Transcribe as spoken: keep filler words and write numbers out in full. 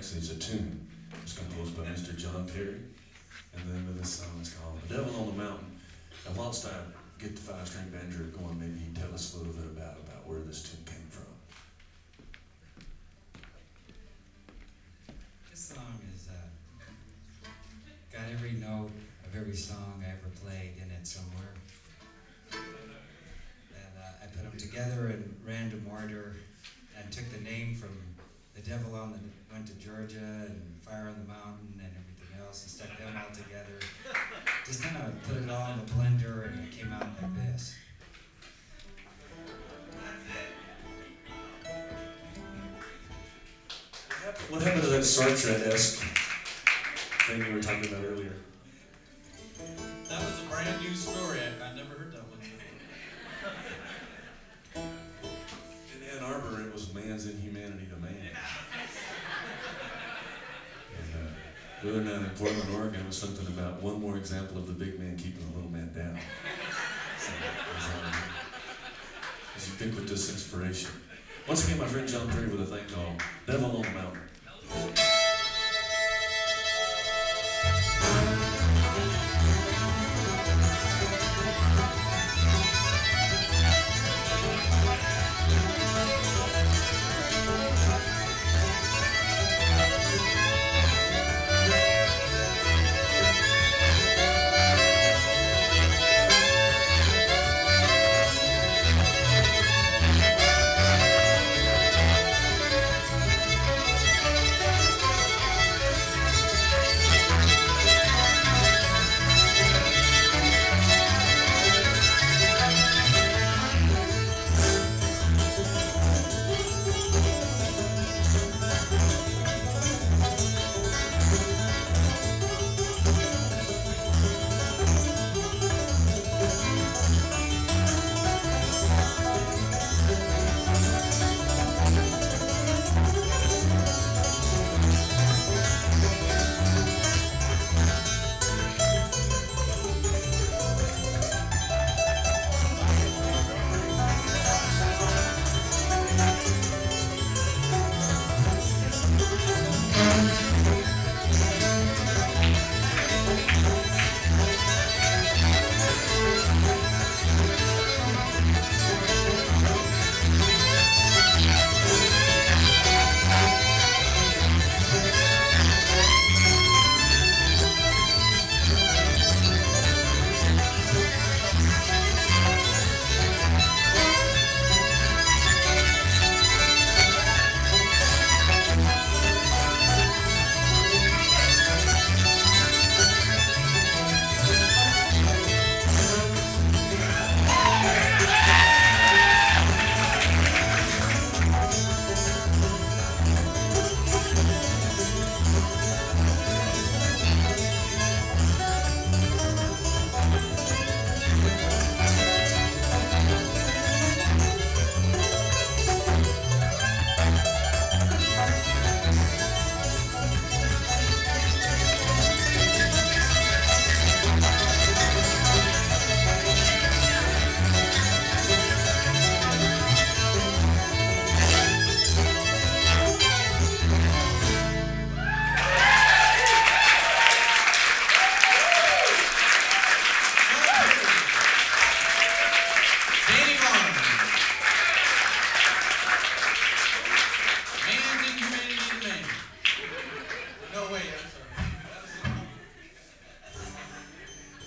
actually it's a tune. It's composed by Mister John Perry. And the name of this song is called The Devil on the Mountain. And whilst I get the five-string banjo going, maybe you can tell us a little bit about, about where this tune came from. This song is uh, got every note of every song I ever played in it somewhere. And uh, I put them together in random order and took the name from The Devil on the went to Georgia and Fire on the Mountain and everything else and stuck them all together. Just kind of put it all in the blender and it came out like this. What happened to that Sartre-esque thing you were talking about earlier? That was a brand new story. I, I never heard that one before. In Ann Arbor, it was man's inhumanity to man. And uh, doing that in Portland, Oregon, it was something about one more example of the big man keeping the little man down. So, as, um, as ubiquitous inspiration. Once again, my friend John Perry with a thing called Devil on the Mountain.